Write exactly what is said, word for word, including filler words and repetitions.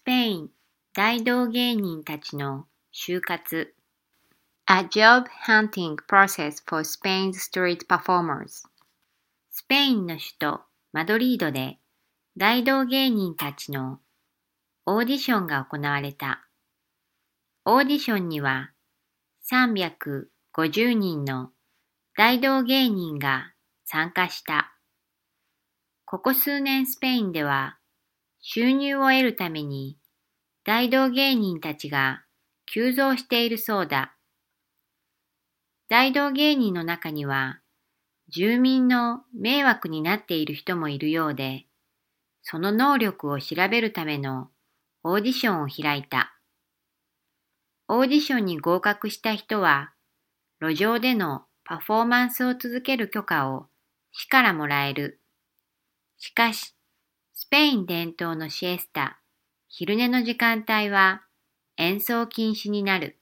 ペイン大道芸人たちの就活 A job hunting process for Spain's street performers スペインの首都マドリードで大道芸人たちのオーディションが行われた。オーディションにはさんびゃくごじゅうにんの大道芸人が参加した。ここ数年スペインでは収入を得るために大道芸人たちが急増しているそうだ。大道芸人の中には住民の迷惑になっている人もいるようで、その能力を調べるためのオーディションを開いた。オーディションに合格した人は、路上でのパフォーマンスを続ける許可を市からもらえる。しかし、スペイン伝統のシエスタ、昼寝の時間帯は演奏禁止になる。